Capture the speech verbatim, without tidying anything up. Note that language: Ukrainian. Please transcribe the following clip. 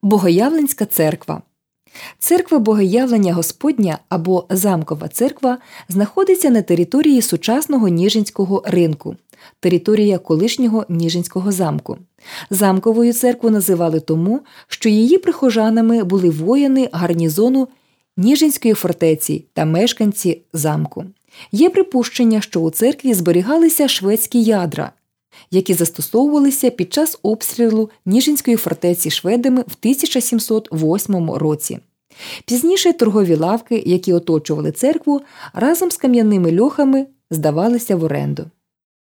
Богоявленська церква. Церква Богоявлення Господня або Замкова церква знаходиться на території сучасного Ніжинського ринку, територія колишнього Ніжинського замку. Замковою церкву називали тому, що її прихожанами були воїни гарнізону Ніжинської фортеці та мешканці замку. Є припущення, що у церкві зберігалися шведські ядра, які застосовувалися під час обстрілу Ніжинської фортеці шведами в тисяча сімсот восьмому році. Пізніше торгові лавки, які оточували церкву, разом з кам'яними льохами здавалися в оренду.